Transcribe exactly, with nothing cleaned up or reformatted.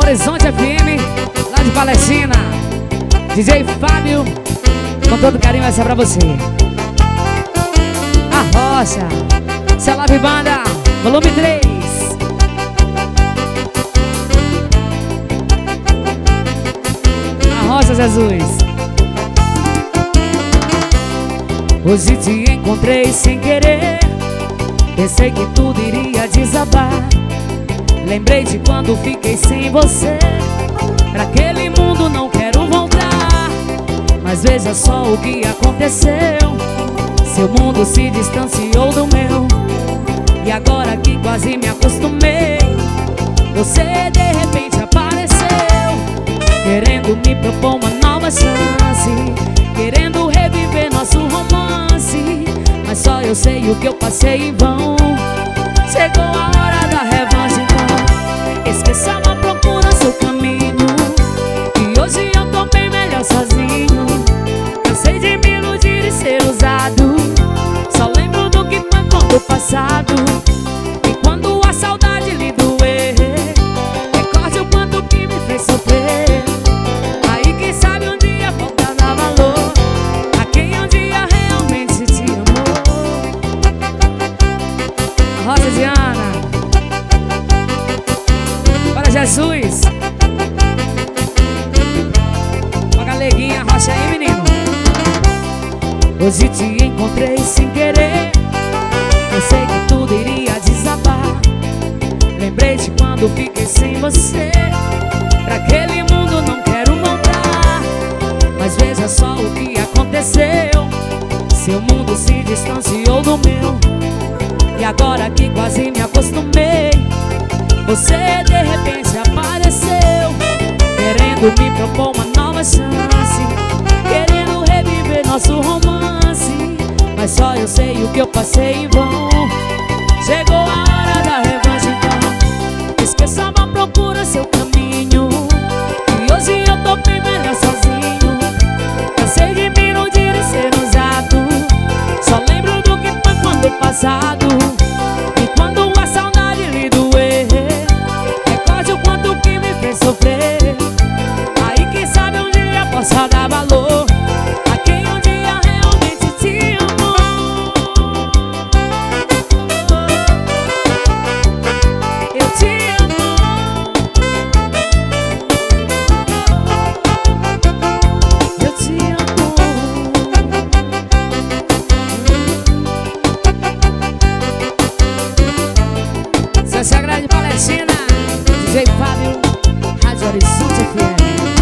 Horizonte F M, lá de Palestina. D J Fábio, com todo carinho essa é pra você. A Rocha, Celave Banda, volume três. A Rocha Jesus. Hoje te encontrei sem querer, pensei que tudo iria desabar. Lembrei de quando fiquei sem você, pra aquele mundo não quero voltar. Mas veja só o que aconteceu, seu mundo se distanciou do meu. E agora que quase me acostumei, você de repente apareceu, querendo me propor uma nova chance, querendo reviver nosso romance. Mas só eu sei o que eu passei em vão. Chegou a hora da revanche, então esqueça a procura seu caminho, e hoje eu tô bem melhor sozinho. Cansei de me iludir e ser usado, só lembro do que foi quando passado. E quando a saudade lhe doer, recorde o quanto que me fez sofrer. Aí quem sabe um dia volta a dar valor a quem um dia realmente te amou. Rosa Diana, para Jesus. Uma galeguinha, Rocha aí, menino. Hoje te encontrei sem querer, pensei que tudo iria desabar. Lembrei de quando fiquei sem você, pra aquele mundo não quero voltar. Mas veja só o que aconteceu, seu mundo se distanciou do meu. E agora que quase me acostumei, você de repente apareceu, querendo me propor uma nova chance, querendo reviver nosso romance. Mas só eu sei o que eu passei em vão. Chegou a hora da revanche, então esqueça, vá, procura seu caminho, e hoje eu tô bem melhor sozinho. Cansei de me iludir e ser usado, só lembro do que foi quando passado. E quando a saudade lhe doer, recorde o quanto que me fez sofrer. Aí quem sabe um dia possa dar valor a quem um dia realmente te amou. Eu te amo, eu te amo. Essa é a grande Palestina, D J Fábio, Rádio Horizonte F M.